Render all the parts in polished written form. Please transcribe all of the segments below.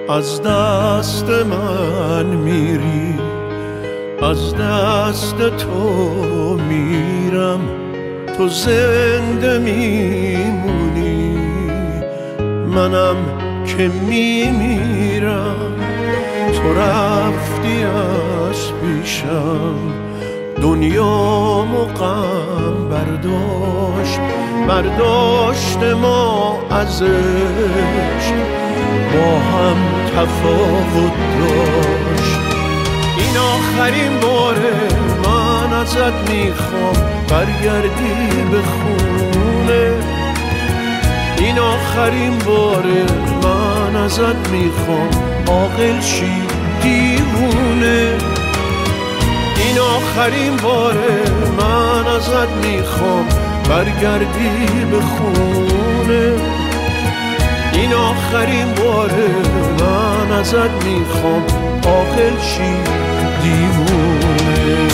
از دست من میری، از دست تو میرم، تو زنده میمونی، منم که میمیرم. تو رفتی از پیشم، دنیامو غم برداشت ما ازش، با هم تفاوت داشت. این آخرین باره من ازت میخوام برگردی به خونه. این آخرین باره من ازت میخوام عاقل شی دیوونه. این آخرین باره من ازت میخوام برگردی به خونه. این آخرین باره من ازت میخوام عاقل شی دیوونه.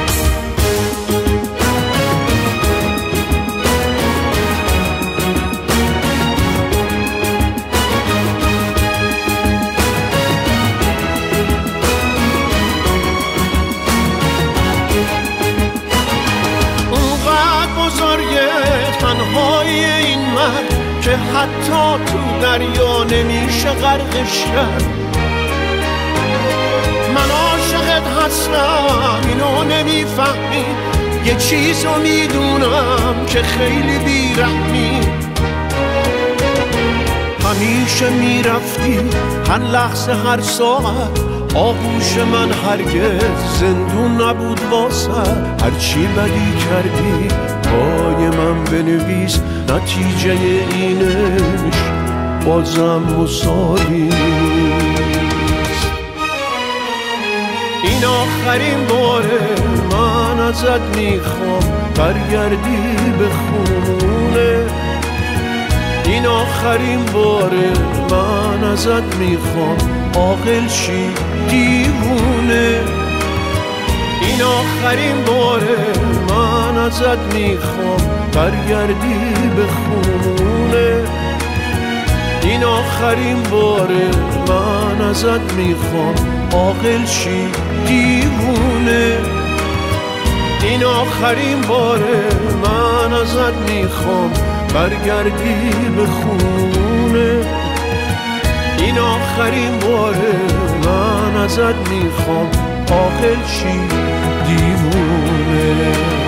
تنهای این مرد که حتی تو دریا نمیشه غرقش کرد. من عاشقت هستم اینو نمیفهمی، یه چیزو میدونم که خیلی بیرحمی. همیشه میرفتی هر لحظه هر ساعت، آغوش من هرگز زندون نبود واسه. هرچی بدی کردی پای من بنویس، نتیجه اینش بازم مساوی نیست. این آخرین باره من ازت میخوام برگردی به خونه. این آخرین باره من ازت میخوام عاقل شی دیوونه. این آخرین باره من ازت میخوام برگردی به خونه. این آخرین باره من ازت میخوام عاقل شی دیوونه. این آخرین باره من ازت میخوام برگردی به خونه. این آخرین باره من ازت میخوام عاقل شی دیوونه.